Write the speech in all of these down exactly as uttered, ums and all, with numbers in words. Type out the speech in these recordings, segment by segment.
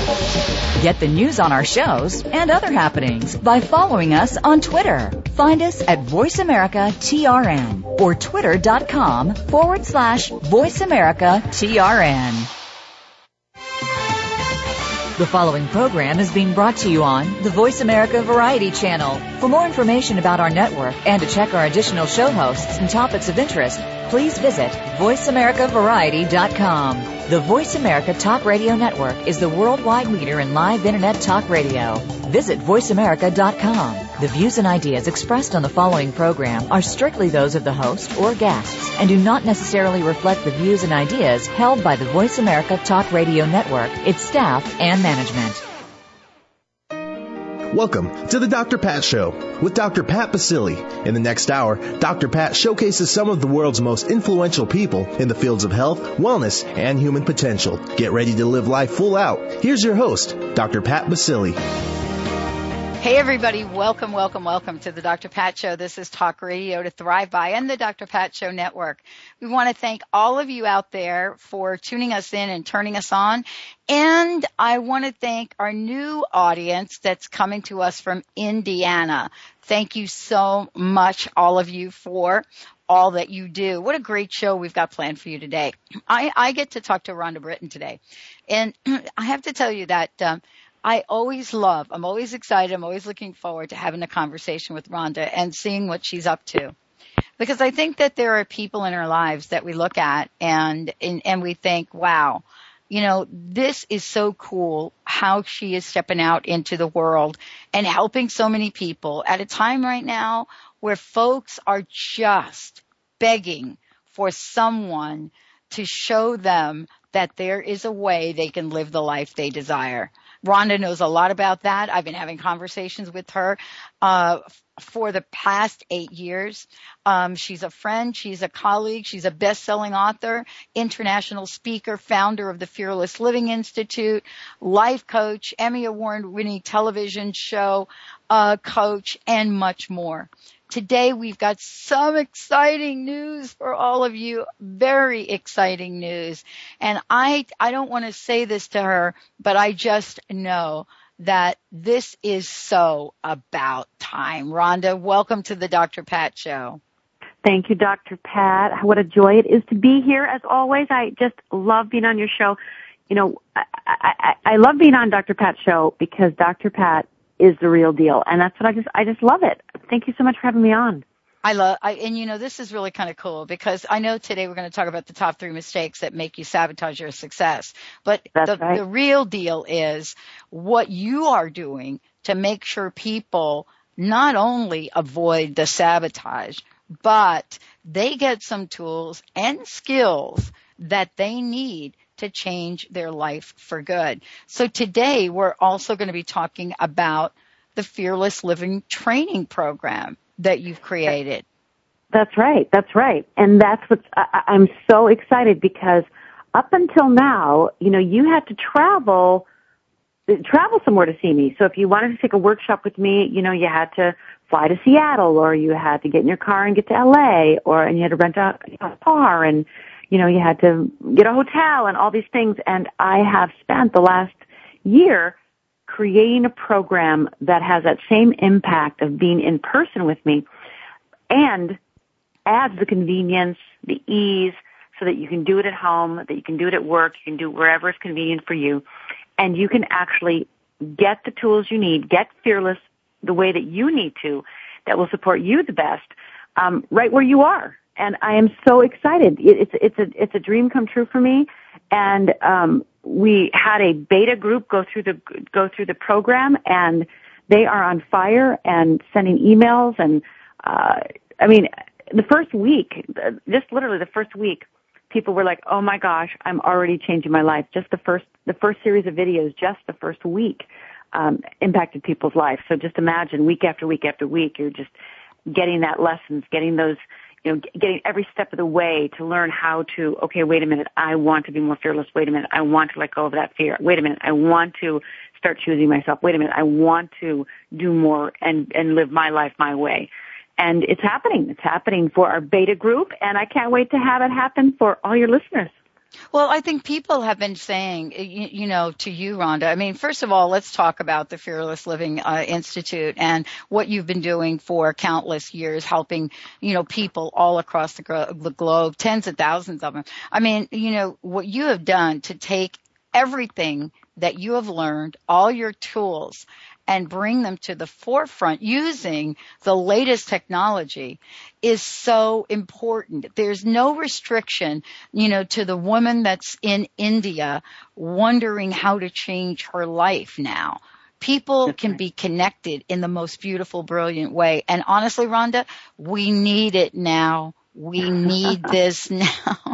Get the news on our shows and other happenings by following us on Twitter. Find us at Voice America T R N or twitter.com forward slash Voice America TRN. The following program is being brought to you on the Voice America Variety Channel. For more information about our network and to check our additional show hosts and topics of interest, please visit voice america variety dot com. The Voice America Talk Radio Network is the worldwide leader in live Internet talk radio. Visit voice america dot com. The views and ideas expressed on the following program are strictly those of the host or guests and do not necessarily reflect the views and ideas held by the Voice America Talk Radio Network, its staff, and management. Welcome to the Doctor Pat Show with Doctor Pat Baccili. In the next hour, Doctor Pat showcases some of the world's most influential people in the fields of health, wellness, and human potential. Get ready to live life full out. Here's your host, Doctor Pat Baccili. Hey everybody, welcome, welcome, welcome to the Doctor Pat Show. This is Talk Radio to Thrive By and the Doctor Pat Show Network. We want to thank all of you out there for tuning us in and turning us on. And I want to thank our new audience that's coming to us from Indiana. Thank you so much, all of you, for all that you do. What a great show we've got planned for you today. I, I get to talk to Rhonda Britton today. And I have to tell you that um, I always love, I'm always excited, I'm always looking forward to having a conversation with Rhonda and seeing what she's up to. Because I think that there are people in our lives that we look at and, and, and we think, wow, you know, this is so cool how she is stepping out into the world and helping so many people at a time right now where folks are just begging for someone to show them that there is a way they can live the life they desire. Rhonda knows a lot about that. I've been having conversations with her uh, for the past eight years. Um, she's a friend. She's a colleague. She's a best-selling author, international speaker, founder of the Fearless Living Institute, life coach, Emmy Award-winning television show uh, coach, and much more. Today, we've got some exciting news for all of you, very exciting news. And I, I don't want to say this to her, but I just know that this is so about time. Rhonda, welcome to the Doctor Pat Show. Thank you, Doctor Pat. What a joy it is to be here, as always. I just love being on your show. You know, I, I, I love being on Doctor Pat's show because Doctor Pat is the real deal. And that's what I just, I just love it. Thank you so much for having me on. I love, I, and you know, this is really kind of cool because I know today we're going to talk about the top three mistakes that make you sabotage your success. But the, right. the real deal is what you are doing to make sure people not only avoid the sabotage, but they get some tools and skills that they need to change their life for good. So today we're also going to be talking about the Fearless Living Training Program that you've created. That's right. That's right. And that's what I'm so excited because up until now, you know, you had to travel, travel somewhere to see me. So if you wanted to take a workshop with me, you know, you had to fly to Seattle or you had to get in your car and get to L A or, and you had to rent a, a car and, you know, you had to get a hotel and all these things. And I have spent the last year creating a program that has that same impact of being in person with me and adds the convenience, the ease, so that you can do it at home, that you can do it at work, you can do it wherever is convenient for you, and you can actually get the tools you need, get fearless the way that you need to, that will support you the best, um, right where you are. And I am so excited. It's it's a it's a dream come true for me. And um, we had a beta group go through the go through the program, and they are on fire and sending emails. And uh, I mean, the first week, just literally the first week, people were like, "Oh my gosh, I'm already changing my life." Just the first the first series of videos, just the first week, um, impacted people's lives. So just imagine week after week after week, you're just getting that lessons, getting those. You know, getting every step of the way to learn how to, okay, wait a minute, I want to be more fearless. Wait a minute, I want to let go of that fear. Wait a minute, I want to start choosing myself. Wait a minute, I want to do more and, and live my life my way. And it's happening. It's happening for our beta group, and I can't wait to have it happen for all your listeners. Well, I think people have been saying, you, you know, to you, Rhonda, I mean, first of all, let's talk about the Fearless Living uh, Institute and what you've been doing for countless years, helping, you know, people all across the, gro- the globe, tens of thousands of them. I mean, you know, what you have done to take everything that you have learned, all your tools, and bring them to the forefront using the latest technology is so important. There's no restriction, you know, to the woman that's in India wondering how to change her life now. People That's can right. be connected in the most beautiful, brilliant way. And honestly, Rhonda, we need it now. We need this now.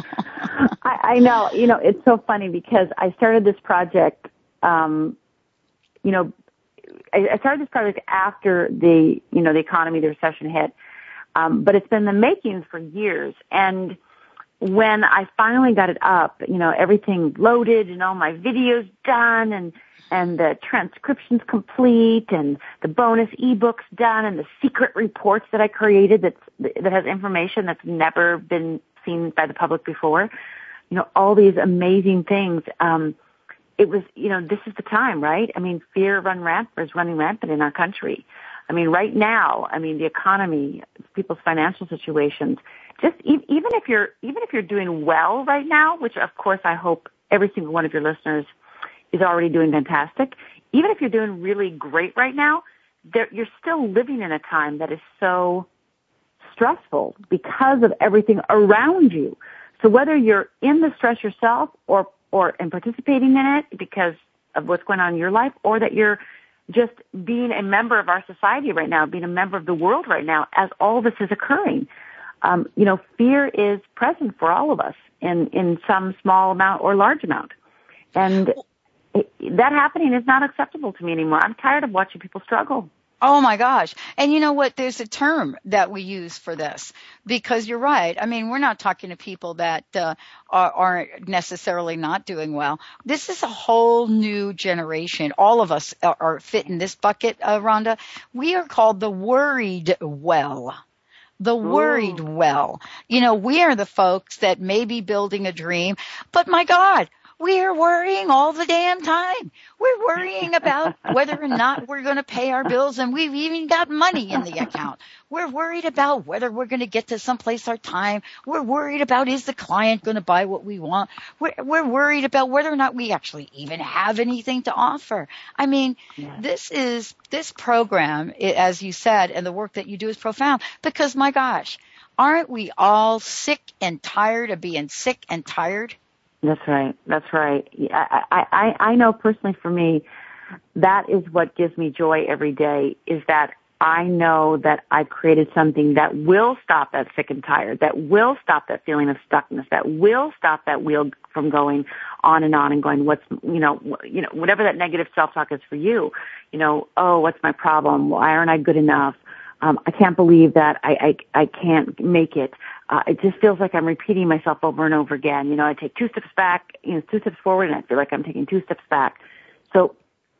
I, I know. You know, it's so funny because I started this project, um, you know, I, I started this project after the, you know, the economy, the recession hit. Um, but it's been the makings for years. And when I finally got it up, you know, everything loaded and all my videos done and, and the transcriptions complete and the bonus ebooks done and the secret reports that I created that's, that has information that's never been seen by the public before, you know, all these amazing things. Um, it was, you know, this is the time, right? I mean, fear run rampant is running rampant in our country. I mean, right now, I mean, the economy, people's financial situations, just e- even if you're, even if you're doing well right now, which of course I hope every single one of your listeners is already doing fantastic. Even if you're doing really great right now, there, you're still living in a time that is so stressful because of everything around you. So whether you're in the stress yourself or, or and participating in it because of what's going on in your life, or that you're just being a member of our society right now, being a member of the world right now as all this is occurring. Um, you know, fear is present for all of us in, in some small amount or large amount. And it, that happening is not acceptable to me anymore. I'm tired of watching people struggle. Oh my gosh. And you know what? There's a term that we use for this because you're right. I mean, we're not talking to people that uh, are, aren't necessarily not doing well. This is a whole new generation. All of us are, are fit in this bucket, uh, Rhonda. We are called the worried well. The worried Ooh. well. You know, we are the folks that may be building a dream, but my God, we are worrying all the damn time. We're worrying about whether or not we're going to pay our bills, and we've even got money in the account. We're worried about whether we're going to get to someplace our time. We're worried about, is the client going to buy what we want? We're, we're worried about whether or not we actually even have anything to offer. I mean, Yes. this is, this program, as you said, and the work that you do is profound because, my gosh, aren't we all sick and tired of being sick and tired? That's right. That's right. I, I, I know personally for me, that is what gives me joy every day, is that I know that I've created something that will stop that sick and tired, that will stop that feeling of stuckness, that will stop that wheel from going on and on and going, what's, you know, you know, whatever that negative self-talk is for you, you know, oh, what's my problem? Why aren't I good enough? Um, I can't believe that I, I, I can't make it. Uh, it just feels like I'm repeating myself over and over again. You know, I take two steps back, you know, two steps forward, and I feel like I'm taking two steps back. So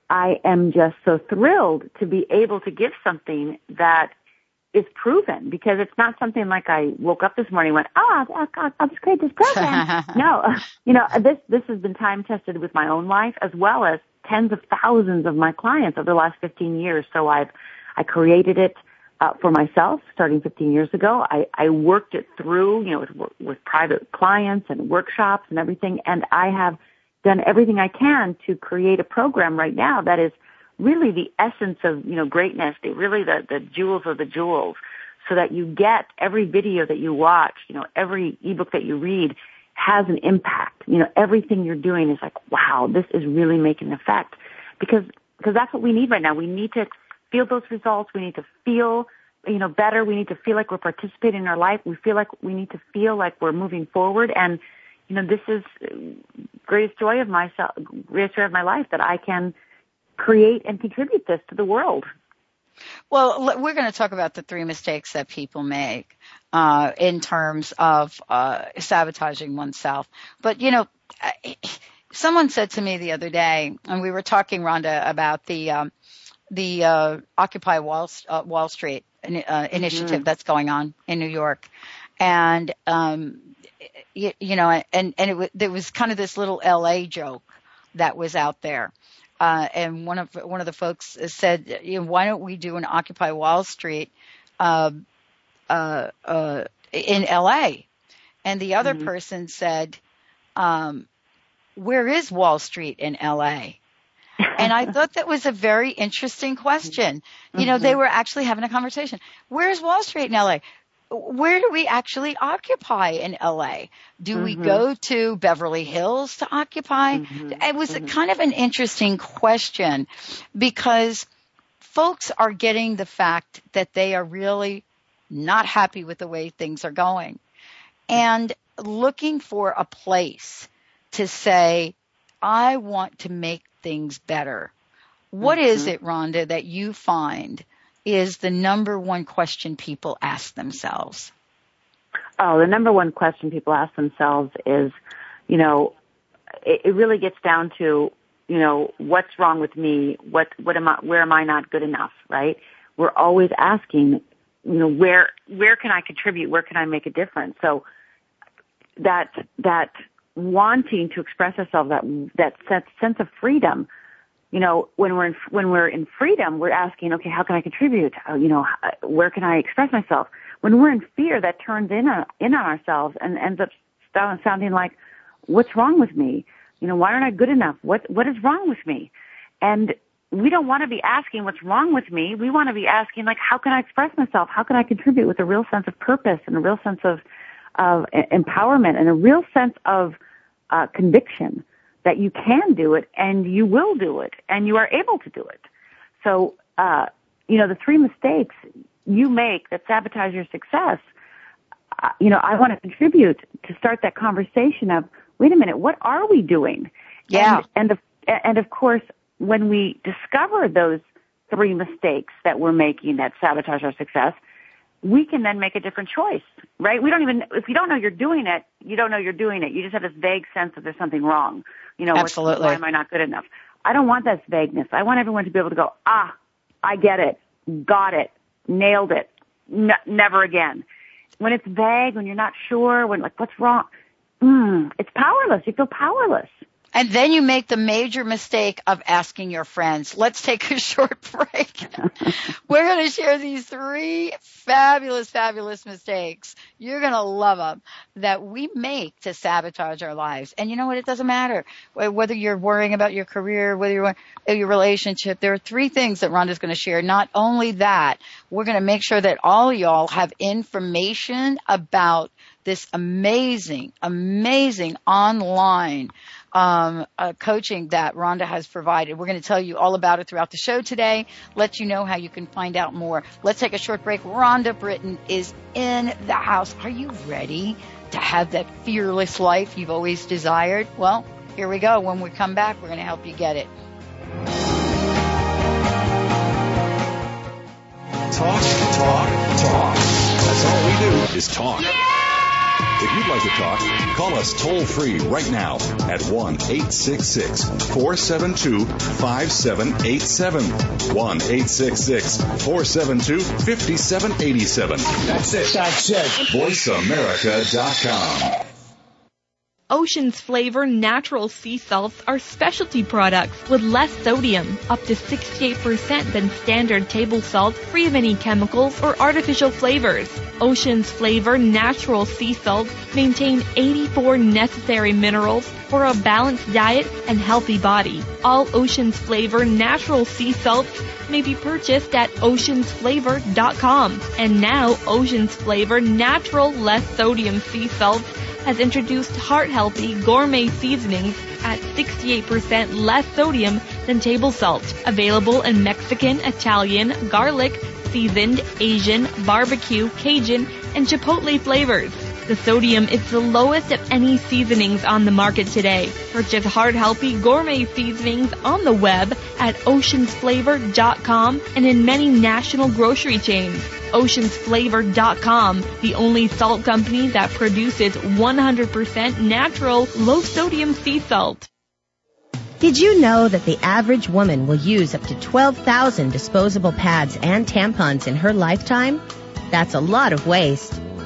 I am just so thrilled to be able to give something that is proven, because it's not something like I woke up this morning and went, oh, I'll, I'll just create this program. No, you know, this, this has been time tested with my own life as well as tens of thousands of my clients over the last fifteen years. So I've, I created it Uh, for myself, starting fifteen years ago. I, I worked it through, you know, with, with private clients and workshops and everything, and I have done everything I can to create a program right now that is really the essence of, you know, greatness, the, really the, the jewels of the jewels, so that you get every video that you watch, you know, every ebook that you read has an impact. You know, everything you're doing is like, wow, this is really making an effect, because, because that's what we need right now. We need to feel those results. We need to feel, you know, better. We need to feel like we're participating in our life. We feel like we need to feel like we're moving forward. And, you know, this is greatest joy of myself, greatest joy of my life, that I can create and contribute this to the world. Well, we're going to talk about the three mistakes that people make uh, in terms of uh, sabotaging oneself. But, you know, someone said to me the other day, and we were talking, Rhonda, about the um, the uh, Occupy Wall, uh, Wall Street uh, initiative mm-hmm. that's going on in New York. And um, you, you know, and, and it was, there was kind of this little L A joke that was out there. Uh, and one of, one of the folks said, you know, why don't we do an Occupy Wall Street, uh, uh, uh, in L A? And the other mm-hmm. person said, um, where is Wall Street in L A? And I thought that was a very interesting question. You know, mm-hmm. they were actually having a conversation. Where's Wall Street in L A? Where do we actually occupy in L A? Do mm-hmm. we go to Beverly Hills to occupy? Mm-hmm. It was mm-hmm. kind of an interesting question because folks are getting the fact that they are really not happy with the way things are going and looking for a place to say, I want to make things better. What mm-hmm. is it, Rhonda, that you find is the number one question people ask themselves? Oh, the number one question people ask themselves is, you know, it, it really gets down to, you know, what's wrong with me? What, what am I, where am I not good enough, right? We're always asking, you know, where, where can I contribute? Where can I make a difference? So that, that wanting to express ourselves, that, that sense of freedom, you know, when we're in, when we're in freedom, we're asking, okay, how can I contribute? Uh, you know, where can I express myself? When we're in fear, that turns in on, in on ourselves and ends up sounding like, what's wrong with me? You know, why aren't I good enough? What, what is wrong with me? And we don't want to be asking what's wrong with me. We want to be asking, like, how can I express myself? How can I contribute with a real sense of purpose and a real sense of, of empowerment and a real sense of uh, conviction that you can do it and you will do it and you are able to do it. So, uh, you know, the three mistakes you make that sabotage your success, uh, you know, I want to contribute to start that conversation of, wait a minute, what are we doing? Yeah. And, and, of, and of course, when we discover those three mistakes that we're making that sabotage our success, we can then make a different choice, right? We don't even, if you don't know you're doing it, you don't know you're doing it. You just have this vague sense that there's something wrong. You know, absolutely. Why am I not good enough? I don't want that vagueness. I want everyone to be able to go, ah, I get it, got it, nailed it, N- never again. When it's vague, when you're not sure, when like, what's wrong? Mm, it's powerless. You feel powerless. And then you make the major mistake of asking your friends. Let's take a short break. We're going to share these three fabulous, fabulous mistakes. You're going to love them that we make to sabotage our lives. And you know what? It doesn't matter whether you're worrying about your career, whether you're your relationship. There are three things that Rhonda's going to share. Not only that, we're going to make sure that all y'all have information about this amazing, amazing online Um, uh, coaching that Rhonda has provided. We're going to tell you all about it throughout the show today, let you know how you can find out more. Let's take a short break. Rhonda Britten is in the house. Are you ready to have that fearless life you've always desired? Well, here we go. When we come back, we're going to help you get it. Talk, talk, talk. That's all we do is talk. Yeah! If you'd like to talk, call us toll-free right now at one eight six six, four seven two, five seven eight seven. one eight six six, four seven two, five seven eight seven. That's it. That's it. voice america dot com. Ocean's Flavor natural sea salts are specialty products with less sodium, up to sixty-eight percent than standard table salt, free of any chemicals or artificial flavors. Ocean's Flavor natural sea salts maintain eighty-four necessary minerals for a balanced diet and healthy body. All Ocean's Flavor natural sea salts may be purchased at oceans flavor dot com. And now, Ocean's Flavor natural less sodium sea salts has introduced heart-healthy gourmet seasonings at sixty-eight percent less sodium than table salt. Available in Mexican, Italian, garlic, seasoned, Asian, barbecue, Cajun, and Chipotle flavors. The sodium is the lowest of any seasonings on the market today. Purchase heart-healthy gourmet seasonings on the web at oceans flavor dot com and in many national grocery chains. oceans flavor dot com, the only salt company that produces one hundred percent natural, low-sodium sea salt. Did you know that the average woman will use up to twelve thousand disposable pads and tampons in her lifetime? That's a lot of waste.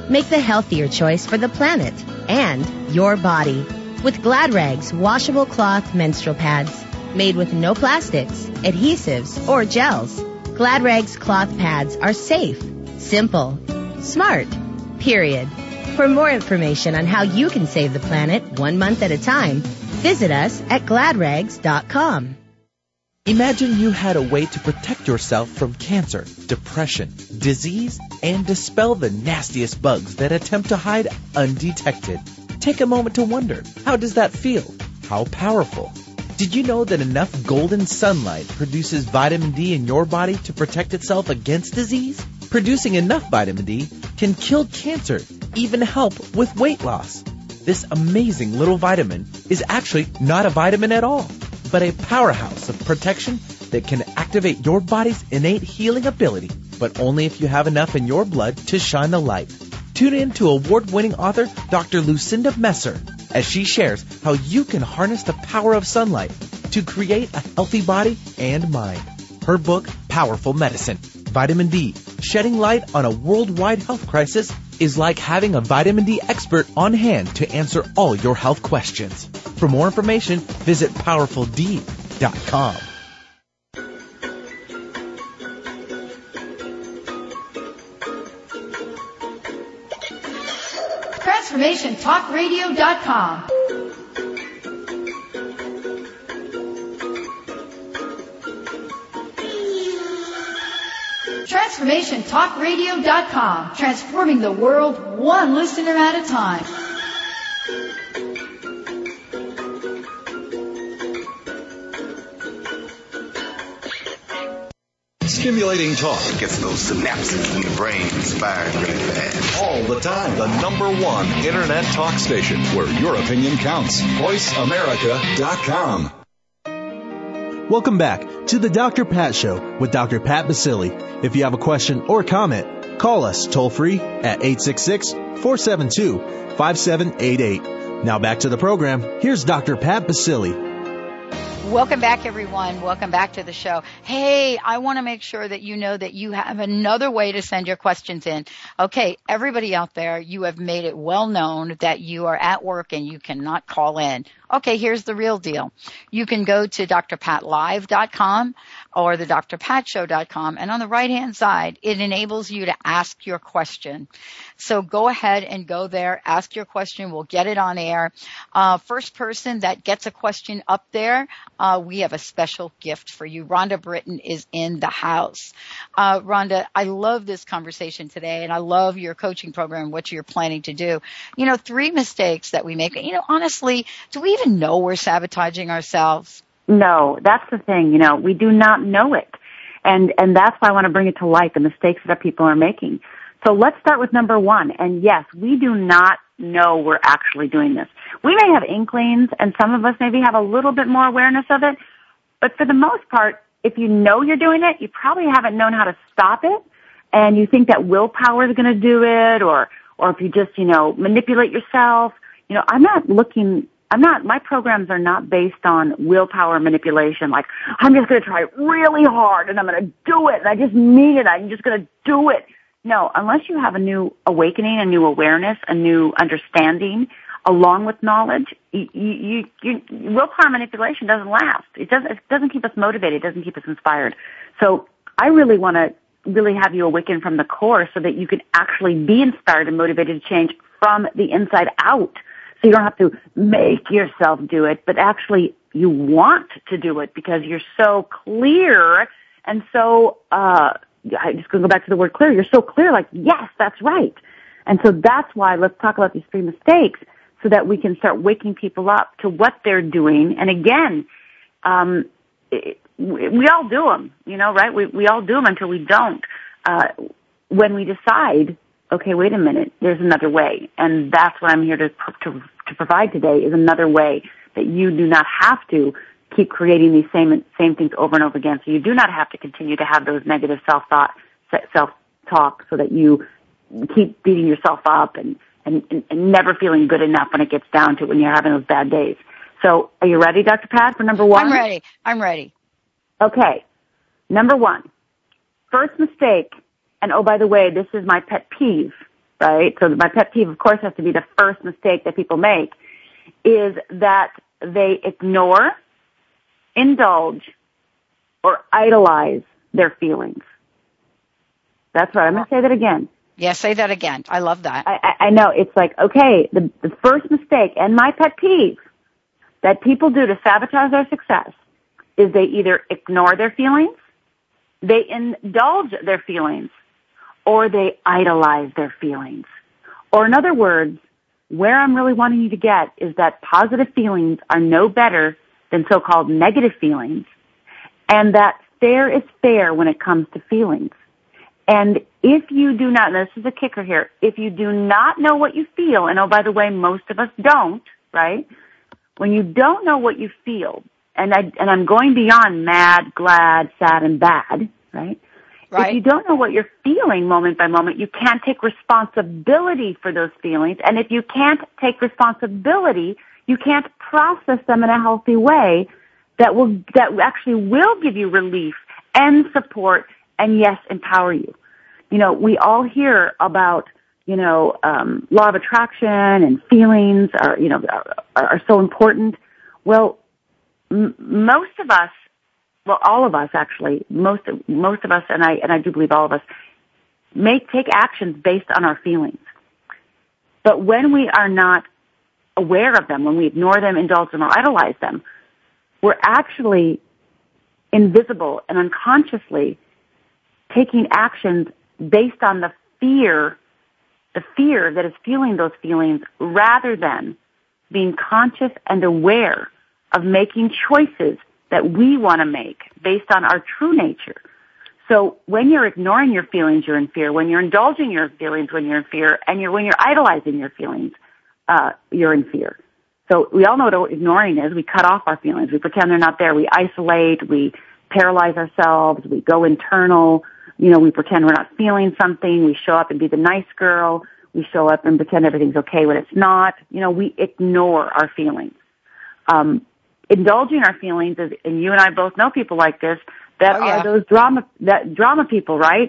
Make the healthier choice for the planet and your body with Glad Rags washable cloth menstrual pads made with no plastics, adhesives, or gels. Glad Rags cloth pads are safe, simple, smart, period. For more information on how you can save the planet one month at a time, visit us at glad rags dot com. Imagine you had a way to protect yourself from cancer, depression, disease, and dispel the nastiest bugs that attempt to hide undetected. Take a moment to wonder, how does that feel? How powerful? Did you know that enough golden sunlight produces vitamin D in your body to protect itself against disease? Producing enough vitamin D can kill cancer, even help with weight loss. This amazing little vitamin is actually not a vitamin at all, but a powerhouse of protection that can activate your body's innate healing ability, but only if you have enough in your blood to shine the light. Tune in to award-winning author Doctor Lucinda Messer as she shares how you can harness the power of sunlight to create a healthy body and mind. Her book, Powerful Medicine, Vitamin D, Shedding Light on a Worldwide Health Crisis, is like having a vitamin D expert on hand to answer all your health questions. For more information, visit powerful d dot com. Transformation Talk Radio dot com. Transformation Talk Radio dot com. Transforming the world one listener at a time. Stimulating talk. It gets those synapses in the brain firing really fast. All the time. The number one Internet talk station where your opinion counts. voice america dot com. Welcome back to the Doctor Pat Show with Doctor Pat Baccili. If you have a question or comment, call us toll-free at eight six six, four seven two, five seven eight eight. Now back to the program. Here's Doctor Pat Baccili. Welcome back, everyone. Welcome back to the show. Hey, I want to make sure that you know that you have another way to send your questions in. Okay, everybody out there, you have made it well known that you are at work and you cannot call in. Okay, here's the real deal. You can go to D R pat live dot com or the D R pat show dot com, and on the right-hand side, it enables you to ask your question. So go ahead and go there, ask your question. We'll get it on air. Uh, first person that gets a question up there, uh, we have a special gift for you. Rhonda Britton is in the house. Uh, Rhonda, I love this conversation today, and I love your coaching program, what you're planning to do. You know, three mistakes that we make. You know, honestly, do we even know we're sabotaging ourselves? No, that's the thing. You know, we do not know it. And, and that's why I want to bring it to light, the mistakes that people are making. So let's start with number one. And yes, we do not know we're actually doing this. We may have inklings, and some of us maybe have a little bit more awareness of it. But for the most part, if you know you're doing it, you probably haven't known how to stop it. And you think that willpower is going to do it, or, or if you just, you know, manipulate yourself. You know, I'm not looking, I'm not, my programs are not based on willpower manipulation. Like, I'm just going to try really hard and I'm going to do it and I just mean it. I'm just going to do it. No, unless you have a new awakening, a new awareness, a new understanding, along with knowledge, you, you, you, willpower manipulation doesn't last. It doesn't, it doesn't keep us motivated. It doesn't keep us inspired. So I really want to really have you awaken from the core so that you can actually be inspired and motivated to change from the inside out. So you don't have to make yourself do it, but actually you want to do it because you're so clear and so, uh, I'm just going to go back to the word clear. You're so clear, like, yes, that's right. And so that's why let's talk about these three mistakes so that we can start waking people up to what they're doing. And again, um, it, we all do them, you know, right? We, we all do them until we don't. Uh, when we decide, okay, wait a minute, there's another way. And that's what I'm here to, to, to provide today is another way that you do not have to keep creating these same same things over and over again. So you do not have to continue to have those negative self-thought, self-talk so that you keep beating yourself up and, and, and never feeling good enough when it gets down to it when you're having those bad days. So are you ready, Doctor Pat, for number one? I'm ready. I'm ready. Okay. Number one, first mistake, and oh, by the way, this is my pet peeve, right? So my pet peeve, of course, has to be the first mistake that people make, is that they ignore, indulge, or idolize their feelings. That's right. I'm going to say that again. Yeah, say that again. I love that. I, I, I know. It's like, okay, the, the first mistake, and my pet peeve, that people do to sabotage their success is they either ignore their feelings, they indulge their feelings, or they idolize their feelings. Or in other words, where I'm really wanting you to get is that positive feelings are no better than so-called negative feelings, and that fair is fair when it comes to feelings. And if you do not, and this is a kicker here, if you do not know what you feel, and oh, by the way, most of us don't, right? When you don't know what you feel, and I, and I'm going beyond mad, glad, sad, and bad, right? Right. If you don't know what you're feeling moment by moment, you can't take responsibility for those feelings. And if you can't take responsibility, you can't process them in a healthy way that will, that actually will give you relief and support and, yes, empower you. You know, we all hear about, you know, um, law of attraction and feelings are, you know, are, are so important. Well, m- most of us, well, all of us actually, most most of us, and I and I do believe all of us, make take actions based on our feelings. But when we are not aware of them, when we ignore them, indulge them, or idolize them, we're actually invisible and unconsciously taking actions based on the fear, the fear that is fueling those feelings, rather than being conscious and aware of making choices that we want to make based on our true nature. So when you're ignoring your feelings, you're in fear. When you're indulging your feelings, when you're in fear, and you're, when you're idolizing your feelings, uh, you're in fear. So we all know what ignoring is. We cut off our feelings. We pretend they're not there. We isolate. We paralyze ourselves. We go internal. You know, we pretend we're not feeling something. We show up and be the nice girl. We show up and pretend everything's okay when it's not. You know, we ignore our feelings. Um, Indulging our feelings is, and you and I both know people like this, that oh, yeah. are those drama, that drama people, right?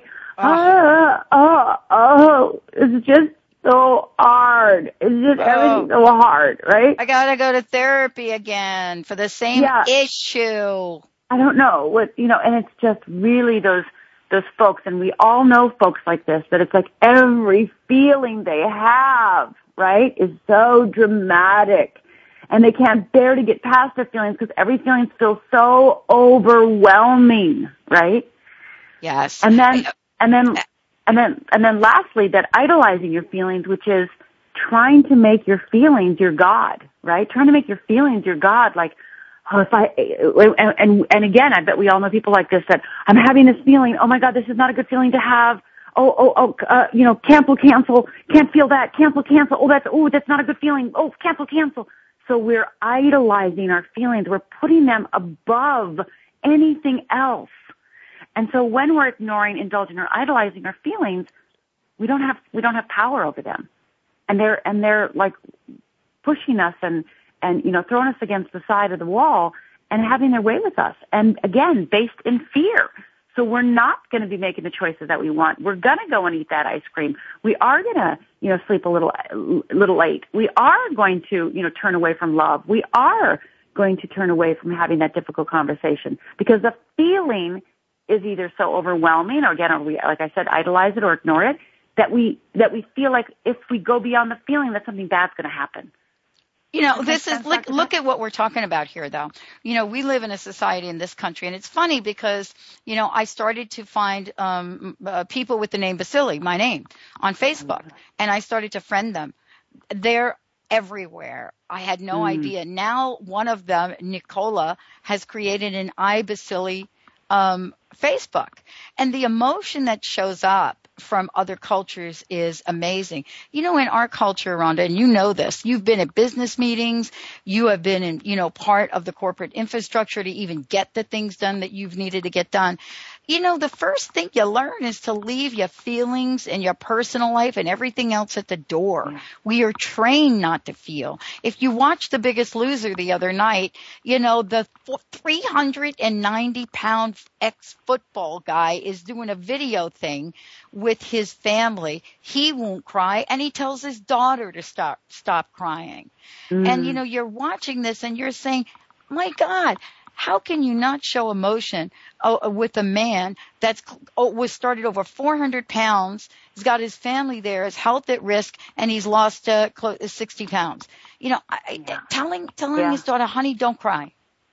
Oh, oh, oh, oh, it's just so hard. It's just oh. everything's so hard, right? I gotta go to therapy again for the same yeah. issue. I don't know what, you know, and it's just really those, those folks, and we all know folks like this, that it's like every feeling they have, right, is so dramatic. And they can't bear to get past their feelings because every feeling feels so overwhelming, right? Yes. And then, and then, and then, and then lastly, that idolizing your feelings, which is trying to make your feelings your God, right? Trying to make your feelings your God. Like, oh, if I, and, and, and again, I bet we all know people like this, that I'm having this feeling, oh my God, this is not a good feeling to have. Oh, oh, oh, uh, you know, cancel, cancel, can't feel that, cancel, cancel. Oh, that's, oh, that's not a good feeling. Oh, cancel, cancel. So we're idolizing our feelings. We're putting them above anything else. And so when we're ignoring, indulging, or idolizing our feelings, we don't have, we don't have power over them. And they're, and they're like pushing us and, and, you know, throwing us against the side of the wall and having their way with us. And again, based in fear. So we're not going to be making the choices that we want. We're going to go and eat that ice cream. We are going to, you know, sleep a little, little late. We are going to, you know, turn away from love. We are going to turn away from having that difficult conversation because the feeling is either so overwhelming, or again, or we, like I said, idolize it or ignore it, that we, that we feel like if we go beyond the feeling that something bad's going to happen. You know, this is, look, look at what we're talking about here, though. You know, we live in a society in this country, and it's funny because, you know, I started to find um, uh, people with the name Basili, my name, on Facebook, and I started to friend them. They're everywhere. I had no mm. idea. Now, one of them, Nicola, has created an iBasili um, Facebook, and the emotion that shows up from other cultures is amazing. You know, in our culture, Rhonda, and you know this, you've been at business meetings, you have been in, you know, part of the corporate infrastructure to even get the things done that you've needed to get done. You know, the first thing you learn is to leave your feelings and your personal life and everything else at the door. Yeah. We are trained not to feel. If you watched The Biggest Loser the other night, you know, the three hundred ninety pound ex-football guy is doing a video thing with his family. He won't cry, and he tells his daughter to stop, stop crying. Mm. And, you know, you're watching this and you're saying, my God, how can you not show emotion uh, with a man that's oh, was started over four hundred pounds, he's got his family there, his health at risk, and he's lost uh, close to sixty pounds? You know, I, yeah. telling telling yeah. his daughter, honey, don't cry.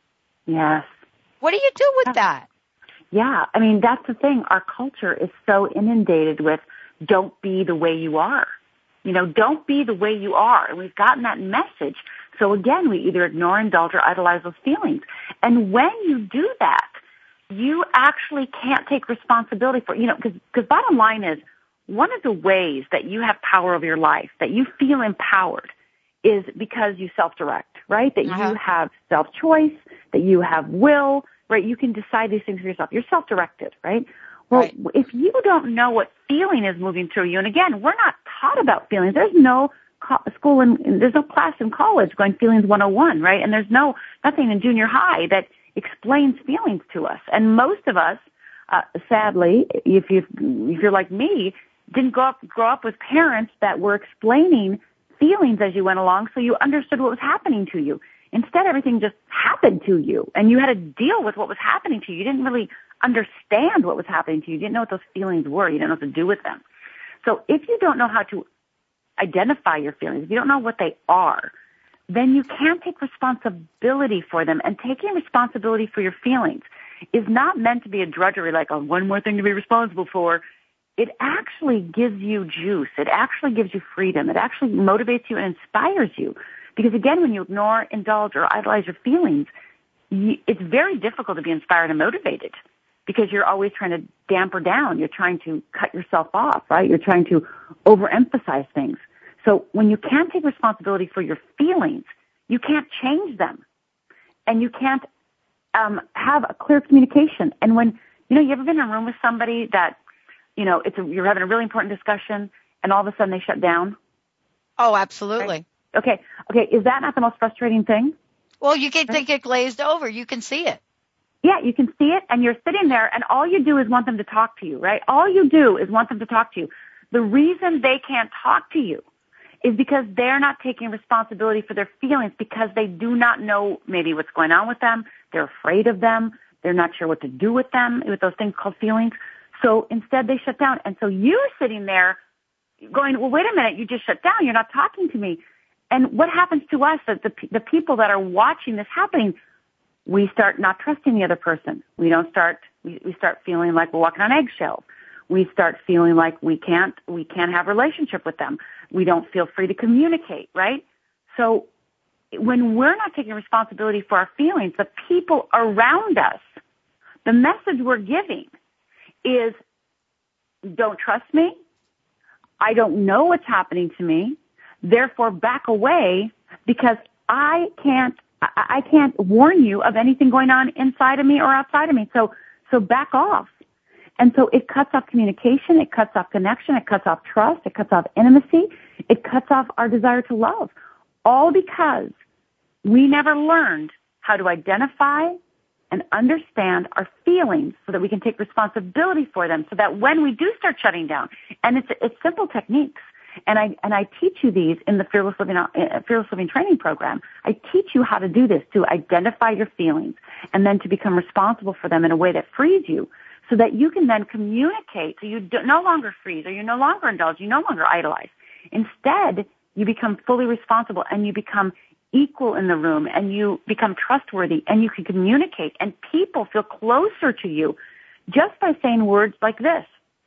Yes. What do you do with that? Yeah, I mean, that's the thing. Our culture is so inundated with don't be the way you are. You know, don't be the way you are. And we've gotten that message. So again, we either ignore, indulge, or idolize those feelings. And when you do that, you actually can't take responsibility for, you know, because because bottom line is, one of the ways that you have power over your life, that you feel empowered, is because you self-direct, right? That uh-huh. you have self-choice, that you have will, right? You can decide these things for yourself. You're self-directed, right? Well, right. If you don't know what feeling is moving through you, and again, we're not taught about feelings. There's no school and there's no class in college going feelings one oh one, right? And there's no, nothing in junior high that explains feelings to us. And most of us, uh, sadly, if you, if you're like me, didn't grow up, grow up with parents that were explaining feelings as you went along so you understood what was happening to you. Instead, everything just happened to you and you had to deal with what was happening to you. You didn't really understand what was happening to you. You didn't know what those feelings were. You didn't know what to do with them. So if you don't know how to identify your feelings, if you don't know what they are, then you can't take responsibility for them. And taking responsibility for your feelings is not meant to be a drudgery, like, oh, one more thing to be responsible for. It actually gives you juice. It actually gives you freedom. It actually motivates you and inspires you. Because again, when you ignore, indulge, or idolize your feelings, you, it's very difficult to be inspired and motivated because you're always trying to damper down. You're trying to cut yourself off, right? You're trying to overemphasize things. So when you can't take responsibility for your feelings, you can't change them. And you can't um, have a clear communication. And when, you know, you ever been in a room with somebody that, you know, it's a, you're having a really important discussion and all of a sudden they shut down? Oh, absolutely. Right? Okay. Okay. Is that not the most frustrating thing? Well, you get, they get glazed over. You can see it. Yeah, you can see it, and you're sitting there, and all you do is want them to talk to you, right? All you do is want them to talk to you. The reason they can't talk to you is because they're not taking responsibility for their feelings, because they do not know maybe what's going on with them. They're afraid of them. They're not sure what to do with them, with those things called feelings. So instead, they shut down. And so you're sitting there going, well, wait a minute, you just shut down. You're not talking to me. And what happens to us, that the, the people that are watching this happening, we start not trusting the other person. We don't start, we, we start feeling like we're walking on eggshells. We start feeling like we can't, we can't have a relationship with them. We don't feel free to communicate, right? So when we're not taking responsibility for our feelings, the people around us, the message we're giving is, don't trust me. I don't know what's happening to me. Therefore, back away, because I can't, I can't warn you of anything going on inside of me or outside of me. So, so back off. And so it cuts off communication, it cuts off connection, it cuts off trust, it cuts off intimacy, it cuts off our desire to love. All because we never learned how to identify and understand our feelings so that we can take responsibility for them, so that when we do start shutting down, and it's, it's simple techniques. And I, and I teach you these in the Fearless Living, uh, Fearless Living training program. I teach you how to do this, to identify your feelings and then to become responsible for them in a way that frees you, so that you can then communicate. So you do, no longer freeze, or you no longer indulge, you no longer idolize. Instead, you become fully responsible and you become equal in the room and you become trustworthy and you can communicate, and people feel closer to you just by saying words like this.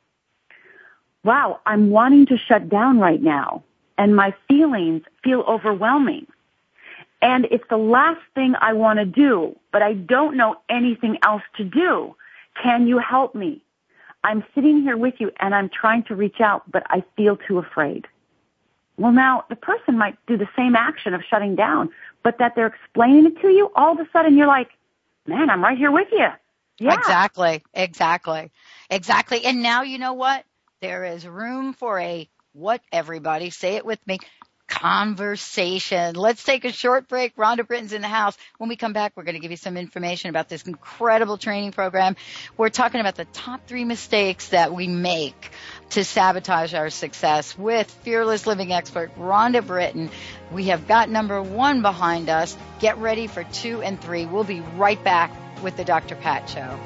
Wow, I'm wanting to shut down right now, and my feelings feel overwhelming. And it's the last thing I want to do, but I don't know anything else to do. Can you help me? I'm sitting here with you, and I'm trying to reach out, but I feel too afraid. Well, now, the person might do the same action of shutting down, but that they're explaining it to you, all of a sudden you're like, man, I'm right here with you. Yeah. Exactly. Exactly. Exactly. And now you know what? There is room for a what, everybody? Say it with me. Conversation. Let's take a short break. Rhonda Britton's in the house. When we come back, we're going to give you some information about this incredible training program. We're talking about the top three mistakes that we make to sabotage our success with fearless living expert Rhonda Britton. We have got number one behind us. Get ready for two and three. We'll be right back with the Doctor Pat Show.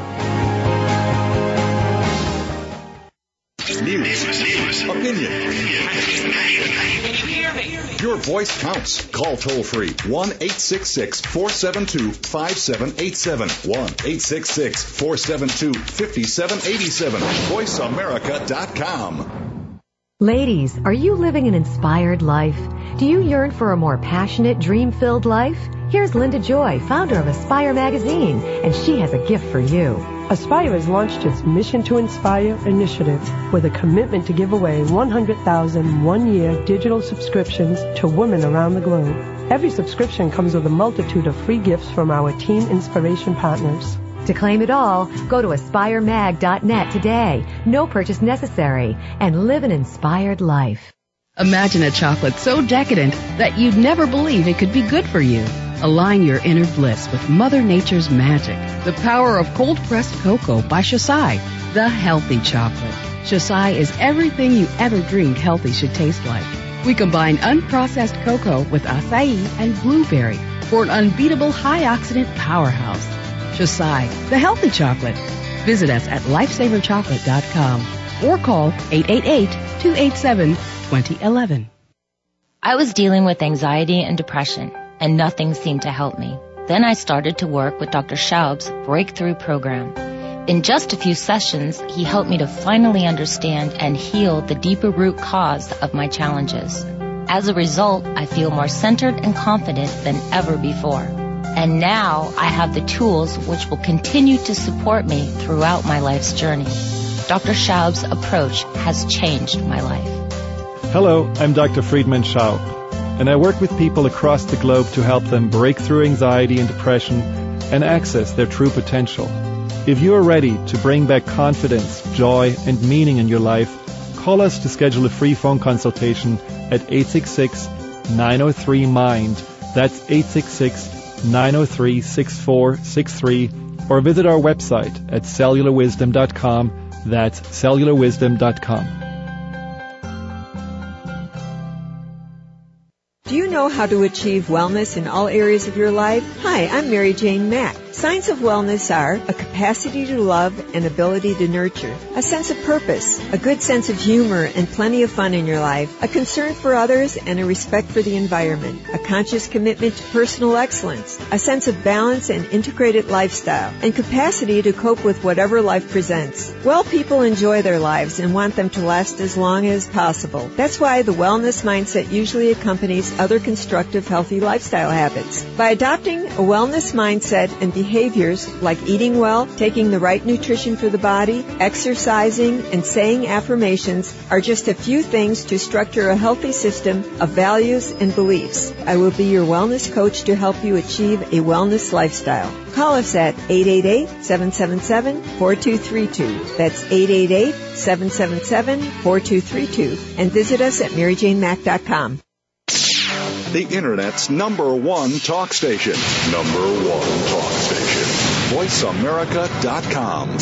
News, opinion. Your voice counts. Call toll free one eight six six, four seven two, five seven eight seven. one eight six six, four seven two, five seven eight seven. voice america dot com. Ladies, are you living an inspired life? Do you yearn for a more passionate, dream-filled life? Here's Linda Joy, founder of Aspire Magazine, and she has a gift for you. Aspire has launched its Mission to Inspire initiative with a commitment to give away one hundred thousand one-year digital subscriptions to women around the globe. Every subscription comes with a multitude of free gifts from our Teen Inspiration partners. To claim it all, go to aspire mag dot net today. No purchase necessary. And live an inspired life. Imagine a chocolate so decadent that you'd never believe it could be good for you. Align your inner bliss with Mother Nature's magic. The power of cold-pressed cocoa by Shasai, the healthy chocolate. Shasai is everything you ever dreamed healthy should taste like. We combine unprocessed cocoa with acai and blueberry for an unbeatable high-oxidant powerhouse. Shasai, the healthy chocolate. Visit us at lifesaver chocolate dot com or call eight eight eight, two eight seven, two zero one one. I was dealing with anxiety and depression, and nothing seemed to help me. Then I started to work with Doctor Schaub's Breakthrough Program. In just a few sessions, he helped me to finally understand and heal the deeper root cause of my challenges. As a result, I feel more centered and confident than ever before. And now I have the tools which will continue to support me throughout my life's journey. Doctor Schaub's approach has changed my life. Hello, I'm Doctor Friedman Schaub, and I work with people across the globe to help them break through anxiety and depression and access their true potential. If you are ready to bring back confidence, joy, and meaning in your life, call us to schedule a free phone consultation at eight six six, nine oh three, MIND. That's eight six six, nine oh three, six four six three, or visit our website at cellular wisdom dot com. That's cellular wisdom dot com. Do you know how to achieve wellness in all areas of your life? Hi, I'm Mary Jane Mack. Signs of wellness are a capacity to love and ability to nurture, a sense of purpose, a good sense of humor and plenty of fun in your life, a concern for others and a respect for the environment, a conscious commitment to personal excellence, a sense of balance and integrated lifestyle, and capacity to cope with whatever life presents. Well people enjoy their lives and want them to last as long as possible. That's why the wellness mindset usually accompanies other constructive, healthy lifestyle habits. By adopting a wellness mindset and behaviors like eating well, taking the right nutrition for the body, exercising, and saying affirmations are just a few things to structure a healthy system of values and beliefs. I will be your wellness coach to help you achieve a wellness lifestyle. Call us at eight eight eight, seven seven seven, four two three two. That's eight eight eight, seven seven seven, four two three two. And visit us at mary jane mack dot com. The Internet's number one talk station. Number one talk station. voice america dot com.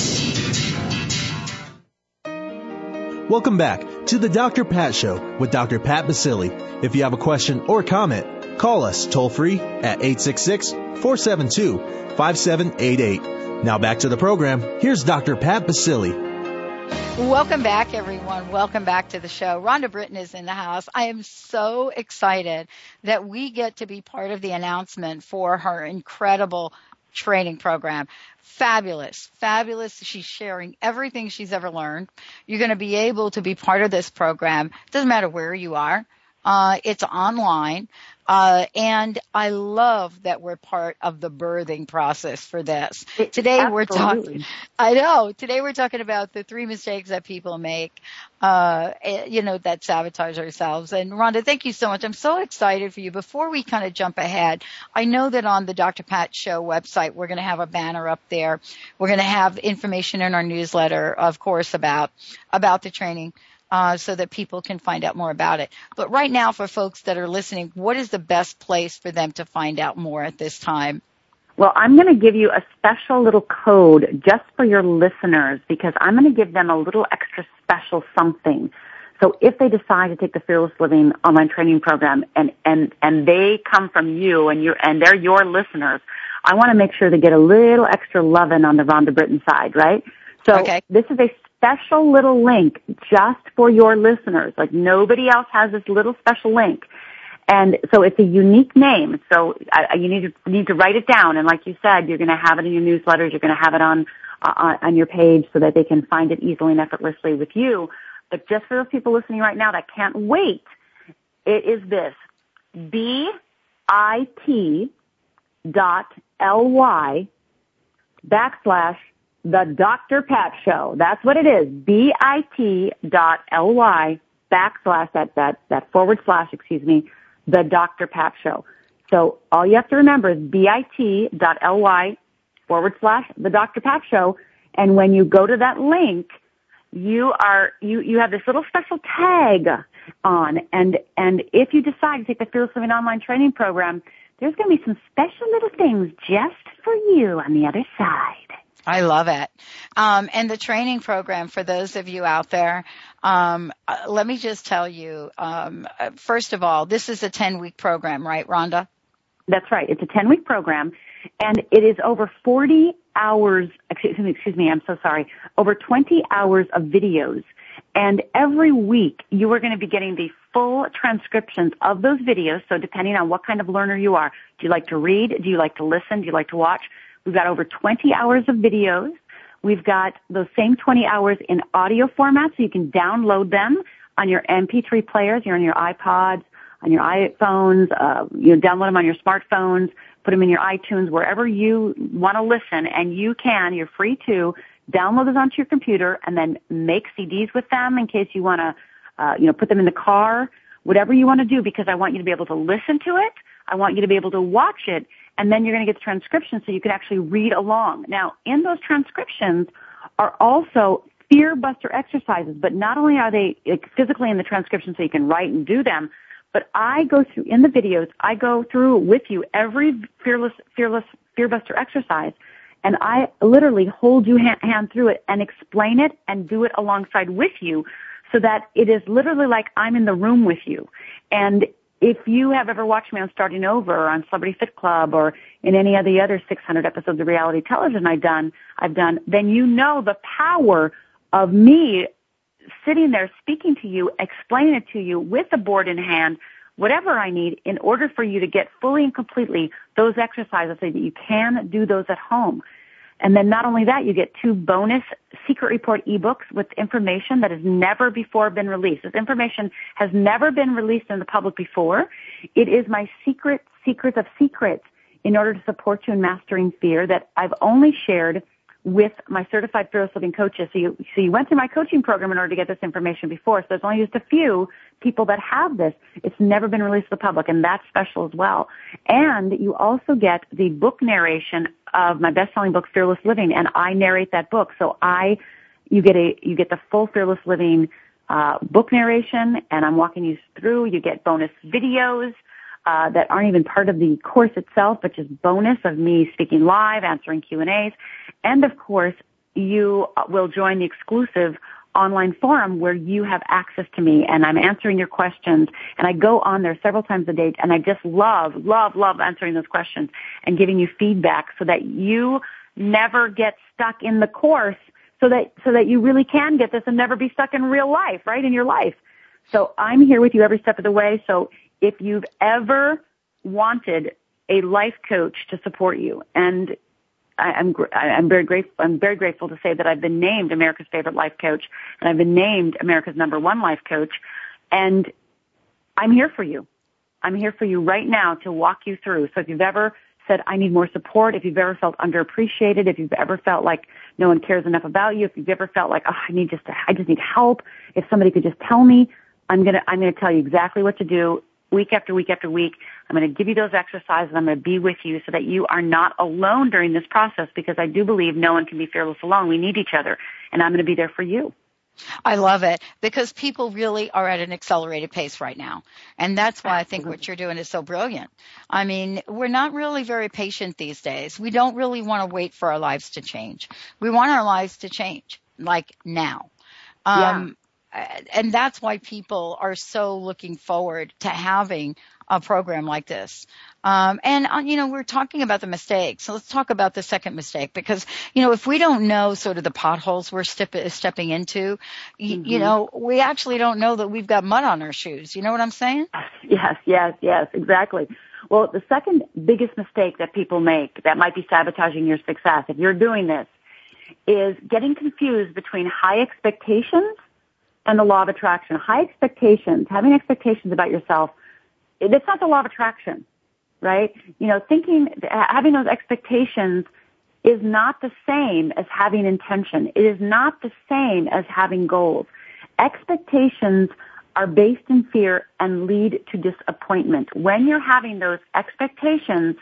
Welcome back to the Doctor Pat Show with Doctor Pat Baccili. If you have a question or comment, call us toll free at eight six six, four seven two, five seven eight eight. Now back to the program. Here's Doctor Pat Baccili. Welcome back, everyone. Welcome back to the show. Rhonda Britton is in the house. I am so excited that we get to be part of the announcement for her incredible training program. Fabulous, fabulous. She's sharing everything she's ever learned. You're going to be able to be part of this program. It doesn't matter where you are. Uh, it's online. Uh, and I love that we're part of the birthing process for this. Today Absolutely. we're talking, I know, today we're talking about the three mistakes that people make, uh, you know, that sabotage ourselves. And Rhonda, thank you so much. I'm so excited for you. Before we kind of jump ahead, I know that on the Doctor Pat Show website, we're going to have a banner up there. We're going to have information in our newsletter, of course, about, about the training. Uh, so that people can find out more about it. But right now, for folks that are listening, what is the best place for them to find out more at this time? Well, I'm going to give you a special little code just for your listeners because I'm going to give them a little extra special something. So if they decide to take the Fearless Living online training program and, and, and they come from you and you and they're your listeners, I want to make sure they get a little extra loving on the Rhonda Britton side, right? So okay. This is a special little link just for your listeners. Like nobody else has this little special link. And so it's a unique name. So I, you need to need to write it down. And like you said, you're going to have it in your newsletters. You're going to have it on, uh, on your page so that they can find it easily and effortlessly with you. But just for those people listening right now that can't wait, it is this, bit dot ly backslash The Doctor Pat Show. That's what it is. bit dot ly backslash that, that, that forward slash, excuse me, The Doctor Pat Show. So all you have to remember is bit dot ly forward slash The Doctor Pat Show. And when you go to that link, you are, you, you have this little special tag on. And, and if you decide to take the Fearless Living online training program, there's going to be some special little things just for you on the other side. I love it. Um, and the training program for those of you out there, um, uh, let me just tell you, um, uh, first of all, this is a ten-week program, right, Rhonda? That's right. It's a ten-week program, and it is over forty hours, excuse me, excuse me, I'm so sorry, over twenty hours of videos. And every week, you are going to be getting the full transcriptions of those videos, so depending on what kind of learner you are. Do you like to read? Do you like to listen? Do you like to watch? We've got over twenty hours of videos. We've got those same twenty hours in audio format, so you can download them on your M P three players, you're on your iPods, on your iPhones, uh, you know, download them on your smartphones, put them in your iTunes, wherever you want to listen, and you can, you're free to download those onto your computer and then make C Ds with them in case you want to, uh, you know, put them in the car, whatever you want to do, because I want you to be able to listen to it. I want you to be able to watch it. And then you're going to get the transcriptions so you can actually read along. Now, in those transcriptions are also fear buster exercises, but not only are they like, physically in the transcription so you can write and do them, but I go through, in the videos, I go through with you every fearless, fearless, fear buster exercise, and I literally hold you hand, hand through it and explain it and do it alongside with you so that it is literally like I'm in the room with you. And if you have ever watched me on Starting Over or on Celebrity Fit Club or in any of the other six hundred episodes of reality television I've done, I've done, then you know the power of me sitting there speaking to you, explaining it to you with the board in hand, whatever I need in order for you to get fully and completely those exercises so that you can do those at home. And then not only that, you get two bonus secret report ebooks with information that has never before been released. This information has never been released in the public before. It is my secret, secrets of secrets in order to support you in mastering fear that I've only shared with my certified Fearless Living coaches. So you, so you went through my coaching program in order to get this information before. So there's only just a few people that have this. It's never been released to the public, and that's special as well. And you also get the book narration of my best-selling book, Fearless Living, and I narrate that book. So I, you get a, you get the full Fearless Living uh, book narration, and I'm walking you through. You get bonus videos uh, that aren't even part of the course itself, but just bonus of me speaking live, answering Q and A's. And, of course, you will join the exclusive online forum where you have access to me, and I'm answering your questions. And I go on there several times a day, and I just love, love, love answering those questions and giving you feedback so that you never get stuck in the course, so that so that you really can get this and never be stuck in real life, right, in your life. So I'm here with you every step of the way. So if you've ever wanted a life coach to support you, and I, I'm I'm very grateful. I'm very grateful to say that I've been named America's favorite life coach, and I've been named America's number one life coach. And I'm here for you. I'm here for you right now to walk you through. So if you've ever said, I need more support, if you've ever felt underappreciated, if you've ever felt like no one cares enough about you, if you've ever felt like, oh, I need just, I just need help, if somebody could just tell me, I'm going to, I'm going to tell you exactly what to do week after week after week. I'm going to give you those exercises. I'm going to be with you so that you are not alone during this process, because I do believe no one can be fearless alone. We need each other, and I'm going to be there for you. I love it, because people really are at an accelerated pace right now. And that's why I think what you're doing is so brilliant. I mean, we're not really very patient these days. We don't really want to wait for our lives to change. We want our lives to change, like now. Um, yeah. And that's why people are so looking forward to having a program like this. Um, and, uh, you know, we're talking about the mistakes. So let's talk about the second mistake, because, you know, if we don't know sort of the potholes we're step- stepping into, y- mm-hmm. you know, we actually don't know that we've got mud on our shoes. You know what I'm saying? Yes, yes, yes, exactly. Well, the second biggest mistake that people make that might be sabotaging your success, if you're doing this, is getting confused between high expectations and the law of attraction. High expectations, having expectations about yourself, it's not the law of attraction. Right? You know, thinking, having those expectations is not the same as having intention. It is not the same as having goals. Expectations are based in fear and lead to disappointment. When you're having those expectations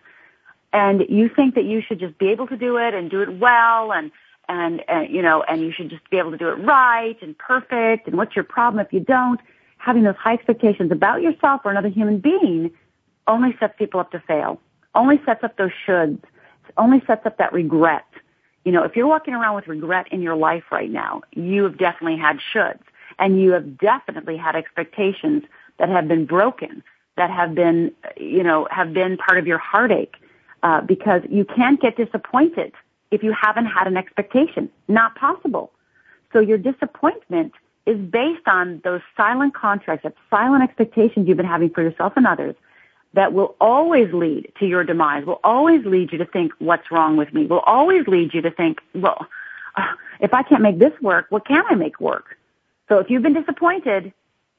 and you think that you should just be able to do it and do it well and, and, and, you know, and you should just be able to do it right and perfect, and what's your problem if you don't, having those high expectations about yourself or another human being only sets people up to fail, only sets up those shoulds, only sets up that regret. You know, if you're walking around with regret in your life right now, you have definitely had shoulds, and you have definitely had expectations that have been broken, that have been, you know, have been part of your heartache, uh, because you can't get disappointed if you haven't had an expectation. Not possible. So your disappointment is based on those silent contracts, that silent expectations you've been having for yourself and others, that will always lead to your demise, will always lead you to think, what's wrong with me? Will always lead you to think, well, uh, if I can't make this work, what can I make work? So if you've been disappointed,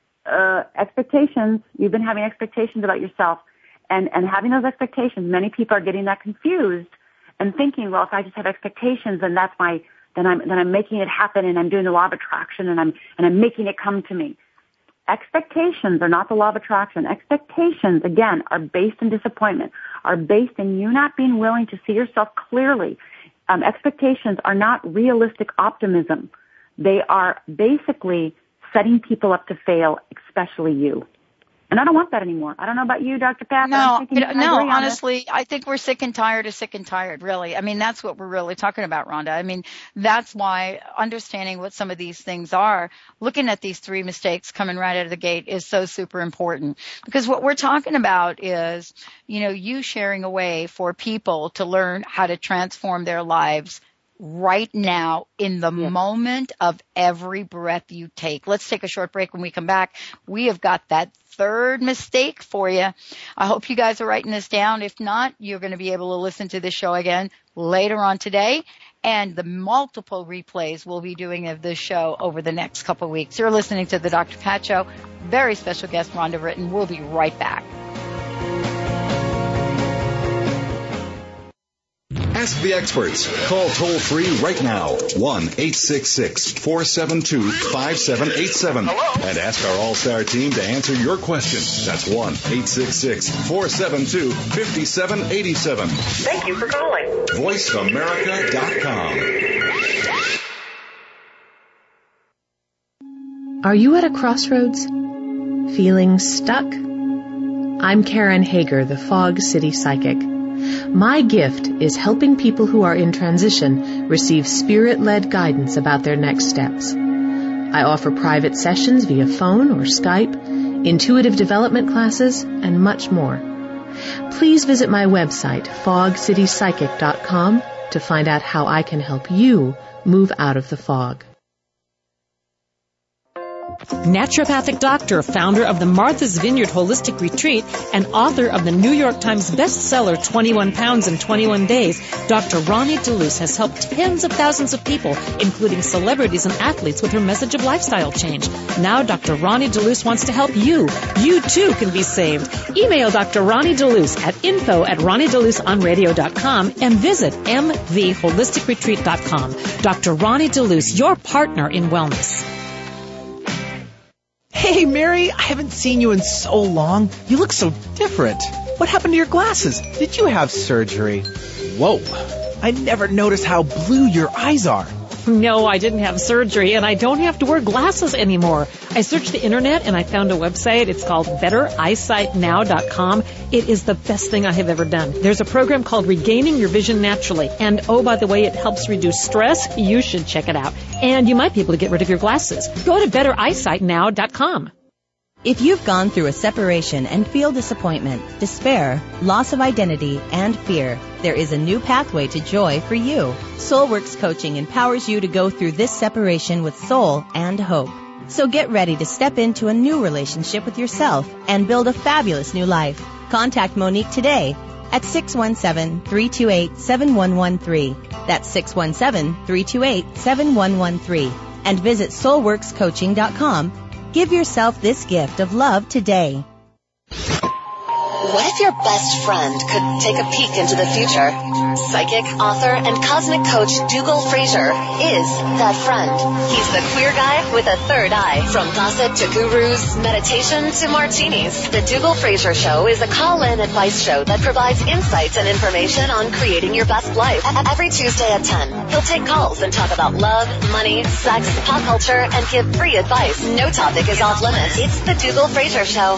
uh, expectations, you've been having expectations about yourself, and, and having those expectations, many people are getting that confused and thinking, well, if I just have expectations, then that's my, then I'm, then I'm making it happen, and I'm doing the law of attraction, and I'm, and I'm making it come to me. Expectations are not the law of attraction. Expectations, again, are based in disappointment, are based in you not being willing to see yourself clearly. Um, expectations are not realistic optimism. They are basically setting people up to fail, especially you. And I don't want that anymore. I don't know about you, Doctor Pat. No, no, honestly, I think we're sick and tired of sick and tired, really. I mean, that's what we're really talking about, Rhonda. I mean, that's why understanding what some of these things are, looking at these three mistakes coming right out of the gate is so super important. Because what we're talking about is, you know, you sharing a way for people to learn how to transform their lives right now in the yes. moment of every breath you take. Let's take a short break. When we come back, we have got that third mistake for you. I hope you guys are writing this down. If not, you're going to be able to listen to this show again later on today, and the multiple replays we'll be doing of this show over the next couple of weeks. You're listening to the Doctor Pat Show. Very special guest, Rhonda Britton. We'll be right back. Ask the experts. Call toll free right now. one eight six six, four seven two, five seven eight seven. And ask our All-Star team to answer your question. That's one eight six six, four seven two, five seven eight seven. Thank you for calling. voice america dot com. Are you at a crossroads? Feeling stuck? I'm Karen Hager, the Fog City Psychic. My gift is helping people who are in transition receive spirit-led guidance about their next steps. I offer private sessions via phone or Skype, intuitive development classes, and much more. Please visit my website, fog city psychic dot com, to find out how I can help you move out of the fog. Naturopathic doctor, founder of the Martha's Vineyard Holistic Retreat, and author of the New York Times bestseller twenty-one pounds in twenty-one days, Doctor Ronnie DeLuce has helped tens of thousands of people, including celebrities and athletes, with her message of lifestyle change. Now Doctor Ronnie DeLuce wants to help you. You too can be saved. Email Doctor Ronnie DeLuce at info at ronnie deluce on radio dot com and visit m v holistic retreat dot com. Doctor Ronnie DeLuce, your partner in wellness. Hey, Mary, I haven't seen you in so long. You look so different. What happened to your glasses? Did you have surgery? Whoa, I never noticed how blue your eyes are. No, I didn't have surgery, and I don't have to wear glasses anymore. I searched the internet, and I found a website. It's called better eyesight now dot com. It is the best thing I have ever done. There's a program called Regaining Your Vision Naturally. And, oh, by the way, it helps reduce stress. You should check it out. And you might be able to get rid of your glasses. Go to better eyesight now dot com. If you've gone through a separation and feel disappointment, despair, loss of identity, and fear, there is a new pathway to joy for you. Soulworks Coaching empowers you to go through this separation with soul and hope. So get ready to step into a new relationship with yourself and build a fabulous new life. Contact Monique today at six one seven, three two eight, seven one one three. That's six one seven, three two eight, seven one one three. And visit soul works coaching dot com. Give yourself this gift of love today. What if your best friend could take a peek into the future? Psychic, author, and cosmic coach Dougal Fraser is that friend. He's the queer guy with a third eye. From gossip to gurus, meditation to martinis, the Dougal Fraser Show is a call-in advice show that provides insights and information on creating your best life. Every Tuesday at ten, he'll take calls and talk about love, money, sex, pop culture, and give free advice. No topic is off limits. It's the Dougal Fraser Show.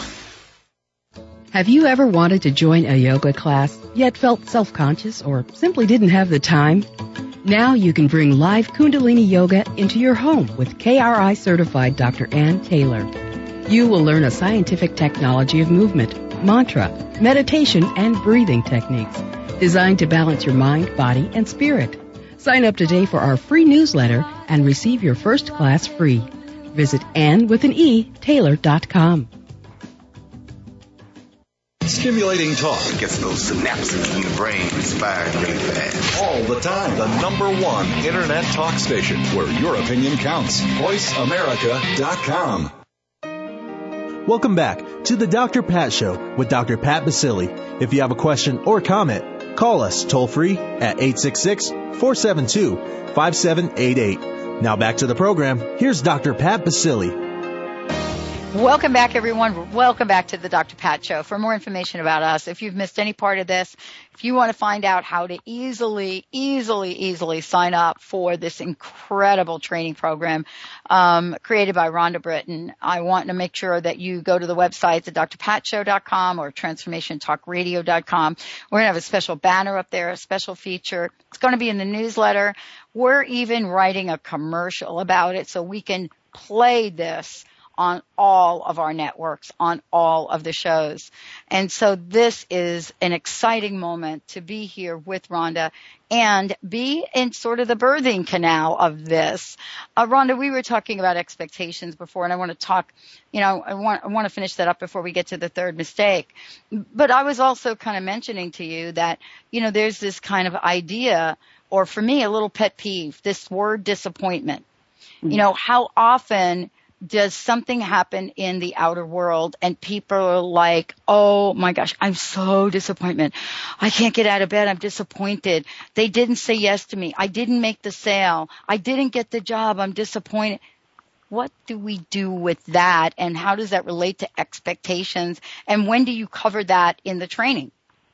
Have you ever wanted to join a yoga class, yet felt self-conscious or simply didn't have the time? Now you can bring live Kundalini Yoga into your home with K R I-certified Doctor Ann Taylor. You will learn a scientific technology of movement, mantra, meditation, and breathing techniques designed to balance your mind, body, and spirit. Sign up today for our free newsletter and receive your first class free. Visit Ann with an E, Taylor dot com. Stimulating talk. It gets those synapses in the brain firing really fast. All the time. The number one Internet talk station where your opinion counts. voice america dot com. Welcome back to the Doctor Pat Show with Doctor Pat Baccili. If you have a question or comment, call us toll free at eight six six, four seven two, five seven eight eight. Now back to the program. Here's Doctor Pat Baccili. Welcome back, everyone. Welcome back to the Doctor Pat Show. For more information about us, if you've missed any part of this, if you want to find out how to easily, easily, easily sign up for this incredible training program um, created by Rhonda Britton, I want to make sure that you go to the websites at d r pat show dot com or transformation talk radio dot com. We're going to have a special banner up there, a special feature. It's going to be in the newsletter. We're even writing a commercial about it so we can play this on all of our networks, on all of the shows. And so this is an exciting moment to be here with Rhonda and be in sort of the birthing canal of this. Uh, Rhonda, we were talking about expectations before, and I want to talk, you know, I want, I want to finish that up before we get to the third mistake. But I was also kind of mentioning to you that, you know, there's this kind of idea, or for me, a little pet peeve, this word disappointment. Mm-hmm. You know, how often does something happen in the outer world and people are like, oh my gosh, I'm so disappointed. I can't get out of bed. I'm disappointed. They didn't say yes to me. I didn't make the sale. I didn't get the job. I'm disappointed. What do we do with that? And how does that relate to expectations? And when do you cover that in the training?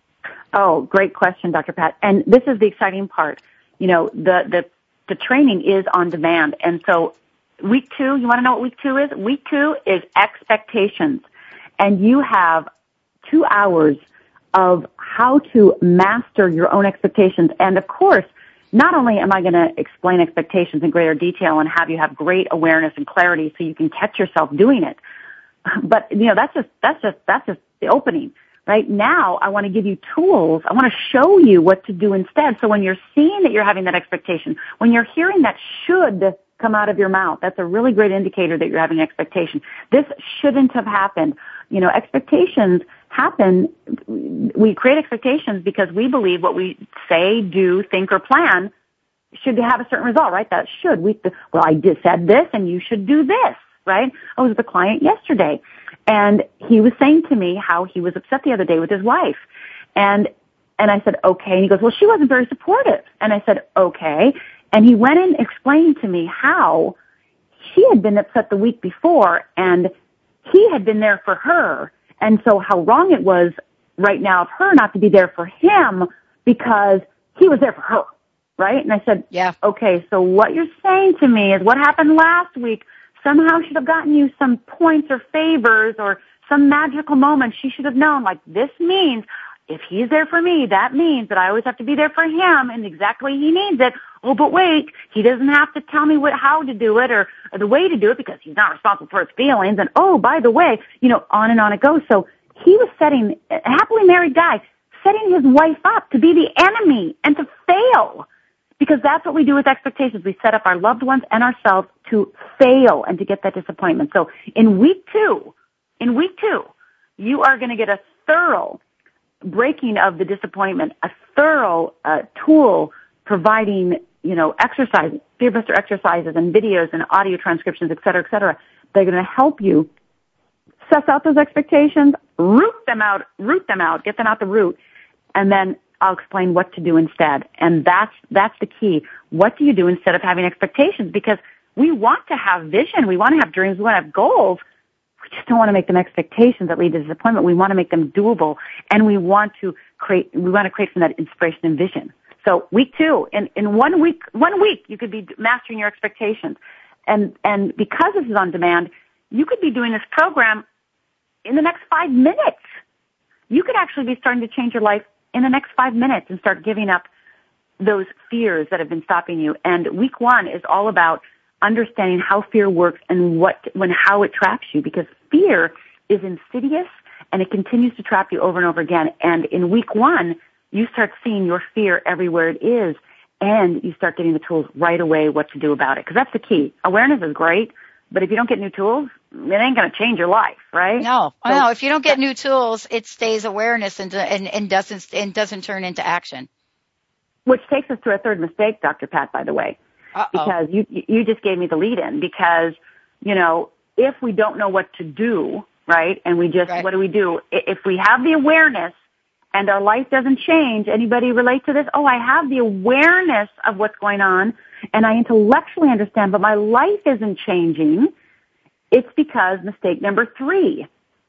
Oh, great question, Doctor Pat. And this is the exciting part. You know, the, the, the training is on demand. And so week two, you want to know what week two is? Week two is expectations. And you have two hours of how to master your own expectations. And of course, not only am I going to explain expectations in greater detail and have you have great awareness and clarity so you can catch yourself doing it, but you know, that's just, that's just, that's just the opening. Right now, I want to give you tools. I want to show you what to do instead. So when you're seeing that you're having that expectation, when you're hearing that should come out of your mouth. That's a really great indicator that you're having an expectation. This shouldn't have happened. You know, expectations happen. We create expectations because we believe what we say, do, think, or plan should have a certain result, right? That should. We, well, I just said this and you should do this, right? I was with a client yesterday and he was saying to me how he was upset the other day with his wife. And, and I said, okay. And he goes, well, she wasn't very supportive. And I said, okay. And he went in explaining to me how she had been upset the week before and he had been there for her. And so how wrong it was right now of her not to be there for him because he was there for her. Right? And I said, yeah. Okay, so what you're saying to me is what happened last week somehow should have gotten you some points or favors or some magical moment. She should have known, like, this means if he's there for me, that means that I always have to be there for him in exactly he needs it. Oh, but wait, he doesn't have to tell me what, how to do it or, or the way to do it because he's not responsible for his feelings. And oh, by the way, you know, on and on it goes. So he was setting, a happily married guy, setting his wife up to be the enemy and to fail. Because that's what we do with expectations. We set up our loved ones and ourselves to fail and to get that disappointment. So in week two, in week two, you are going to get a thorough breaking of the disappointment, a thorough uh, tool providing, you know, exercise, Fear Buster exercises and videos and audio transcriptions, et cetera, et cetera. They're going to help you suss out those expectations, root them out, root them out, get them out the root, and then I'll explain what to do instead. And that's, that's the key. What do you do instead of having expectations? Because we want to have vision. We want to have dreams. We want to have goals. We just don't want to make them expectations that lead to disappointment. We want to make them doable. And we want to create, we want to create from that inspiration and vision. So week two, in, in one week, one week, you could be mastering your expectations. And, and because this is on demand, you could be doing this program in the next five minutes. You could actually be starting to change your life in the next five minutes and start giving up those fears that have been stopping you. And week one is all about understanding how fear works and what, when, how it traps you, because fear is insidious and it continues to trap you over and over again. And in week one, you start seeing your fear everywhere it is and you start getting the tools right away what to do about it. Because that's the key. Awareness is great, but if you don't get new tools, it ain't going to change your life, right? No, so, no. If you don't get new tools, it stays awareness and, and, and doesn't and doesn't turn into action. Which takes us to a third mistake, Doctor Pat, by the way, Uh-oh. because you you just gave me the lead-in. Because you know, if we don't know what to do, right, and we just right. what do we do? If we have the awareness and our life doesn't change, anybody relate to this? Oh, I have the awareness of what's going on, and I intellectually understand, but my life isn't changing. It's because mistake number three,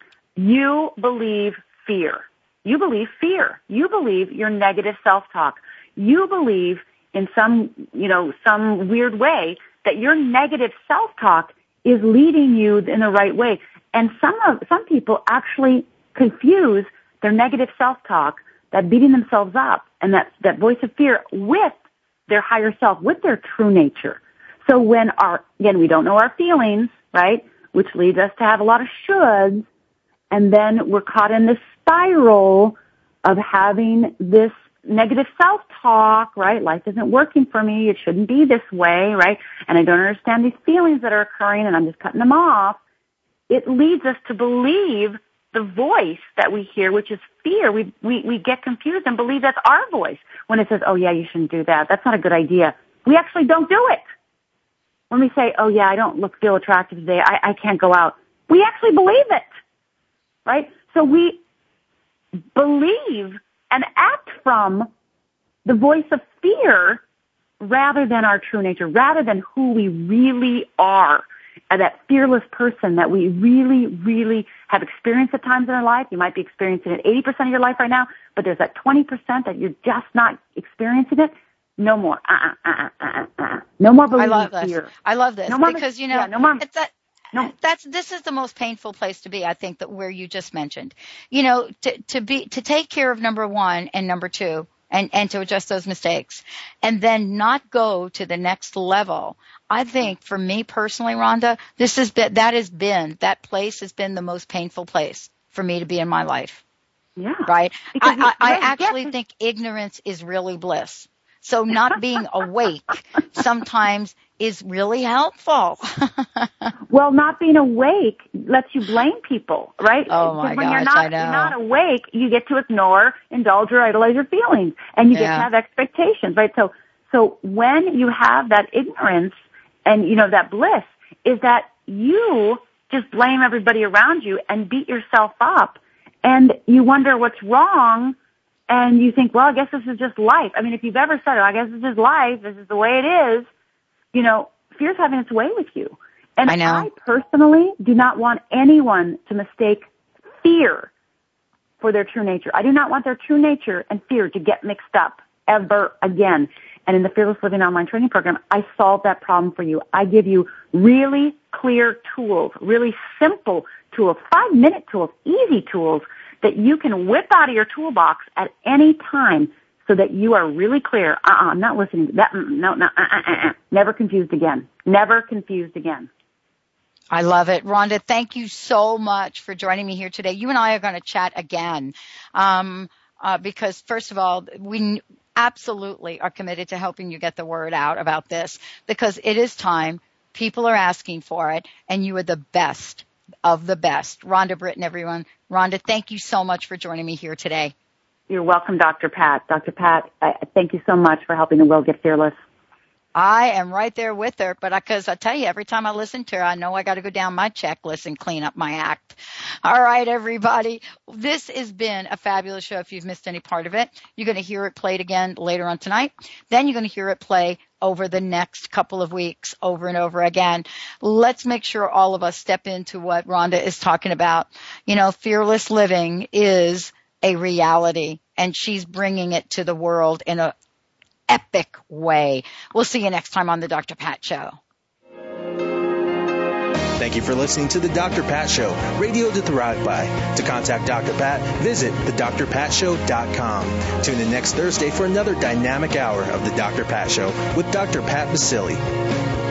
you believe fear. You believe fear. You believe your negative self-talk. You believe in some, you know, some weird way that your negative self-talk is leading you in the right way. And some of, some people actually confuse their negative self-talk, that beating themselves up and that, that voice of fear with their higher self, with their true nature. So when our, again, we don't know our feelings, right? Which leads us to have a lot of shoulds, and then we're caught in this spiral of having this negative self-talk, right? Life isn't working for me. It shouldn't be this way, right? And I don't understand these feelings that are occurring, and I'm just cutting them off. It leads us to believe the voice that we hear, which is fear. We, we, we get confused and believe that's our voice when it says, oh yeah, you shouldn't do that. That's not a good idea. We actually don't do it. When we say, oh yeah, I don't look, feel attractive today, I, I can't go out, we actually believe it, right? So we believe and act from the voice of fear rather than our true nature, rather than who we really are, and that fearless person that we really, really have experienced at times in our life. You might be experiencing it eighty percent of your life right now, but there's that twenty percent that you're just not experiencing it. No more. Uh-uh, uh-uh, uh-uh, uh-uh. No more believing I love this. fear. I love this no more, because, you know, yeah, no more, it's that, no. that's, this is the most painful place to be, I think, that where you just mentioned. You know, to, to be, to take care of number one and number two and, and to adjust those mistakes and then not go to the next level. I think for me personally, Rhonda, this has been, that has been, that place has been the most painful place for me to be in my life. Yeah. Right? Because I, I, I right, actually yes. think ignorance is really bliss. So not being awake sometimes is really helpful. Well, not being awake lets you blame people, right? Oh my when gosh, you're not, I know. You're not awake, you get to ignore, indulge, or idolize your feelings, and you Yeah. get to have expectations, right? So, so when you have that ignorance and, you know, that bliss, is that you just blame everybody around you and beat yourself up, and you wonder what's wrong, and you think, well, I guess this is just life. I mean, if you've ever said, oh, I guess this is life, this is the way it is, you know, fear's having its way with you. And I know. I personally do not want anyone to mistake fear for their true nature. I do not want their true nature and fear to get mixed up ever again. And in the Fearless Living Online Training Program, I solve that problem for you. I give you really clear tools, really simple tools, five-minute tools, easy tools that you can whip out of your toolbox at any time so that you are really clear. Uh-uh, I'm not listening to that. No, no, uh-uh, never confused again. Never confused again. I love it. Rhonda, thank you so much for joining me here today. You and I are going to chat again um, uh, because, first of all, we absolutely are committed to helping you get the word out about this because it is time. People are asking for it, and you are the best of the best. Rhonda Britten, everyone. Rhonda, thank you so much for joining me here today. You're welcome, Doctor Pat. Doctor Pat, I, thank you so much for helping the world get fearless. I am right there with her, but because I tell you, every time I listen to her, I know I got to go down my checklist and clean up my act. All right, everybody. This has been a fabulous show. If you've missed any part of it, you're going to hear it played again later on tonight. Then you're going to hear it play over the next couple of weeks over and over again. Let's make sure all of us step into what Rhonda is talking about. You know, fearless living is a reality, and she's bringing it to the world in a epic way. We'll see you next time on the Doctor Pat Show. Thank you for listening to the Doctor Pat Show, radio to thrive by. To contact Doctor Pat, visit the dr pat show dot com. Tune in next Thursday for another dynamic hour of the Doctor Pat Show with Doctor Pat Baccili.